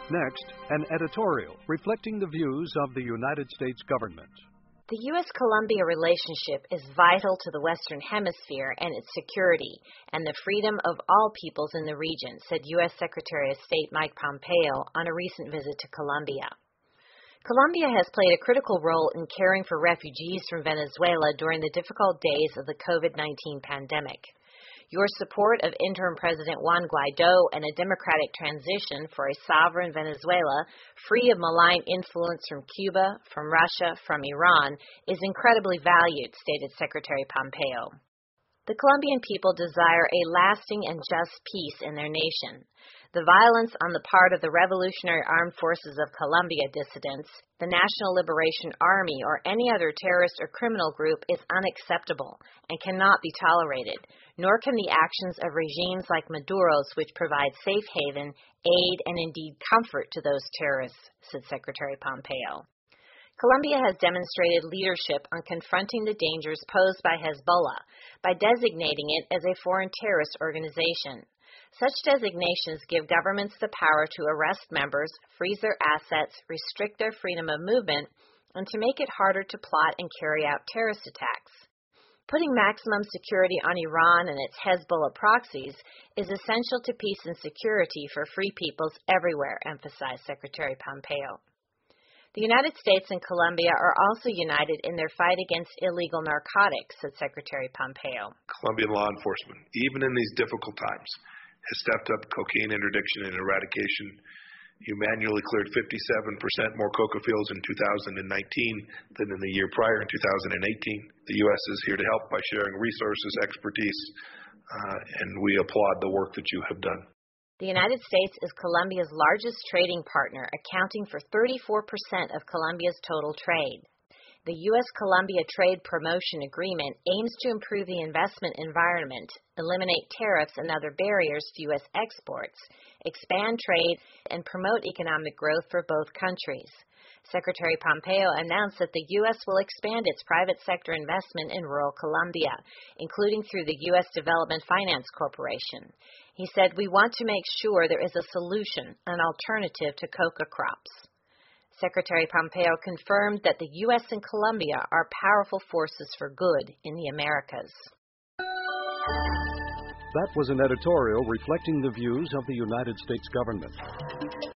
Next, an editorial reflecting the views of the United States government. The U.S.-Colombia relationship is vital to the Western Hemisphere and its security and the freedom of all peoples in the region, said U.S. Secretary of State Mike Pompeo on a recent visit to Colombia. Colombia has played a critical role in caring for refugees from Venezuela during the difficult days of the COVID-19 pandemic. Your support of interim President Juan Guaido and a democratic transition for a sovereign Venezuela, free of malign influence from Cuba, from Russia, from Iran, is incredibly valued, stated Secretary Pompeo. The Colombian people desire a lasting and just peace in their nation. The violence on the part of the Revolutionary Armed Forces of Colombia dissidents, the National Liberation Army, or any other terrorist or criminal group is unacceptable and cannot be tolerated, nor can the actions of regimes like Maduro's, which provide safe haven, aid, and indeed comfort to those terrorists, said Secretary Pompeo. Colombia has demonstrated leadership on confronting the dangers posed by Hezbollah by designating it as a foreign terrorist organization. Such designations give governments the power to arrest members, freeze their assets, restrict their freedom of movement, and to make it harder to plot and carry out terrorist attacks. Putting maximum security on Iran and its Hezbollah proxies is essential to peace and security for free peoples everywhere, emphasized Secretary Pompeo. The United States and Colombia are also united in their fight against illegal narcotics, said Secretary Pompeo. Colombian law enforcement, even in these difficult times, has stepped up cocaine interdiction and eradication. You manually cleared 57% more coca fields in 2019 than in the year prior in 2018. The U.S. is here to help by sharing resources, expertise, and we applaud the work that you have done. The United States is Colombia's largest trading partner, accounting for 34% of Colombia's total trade. The U.S.-Colombia Trade Promotion Agreement aims to improve the investment environment, eliminate tariffs and other barriers to U.S. exports, expand trade, and promote economic growth for both countries. Secretary Pompeo announced that the U.S. will expand its private sector investment in rural Colombia, including through the U.S. Development Finance Corporation. He said, "We want to make sure there is a solution, an alternative to coca crops." Secretary Pompeo confirmed that the U.S. and Colombia are powerful forces for good in the Americas. That was an editorial reflecting the views of the United States government.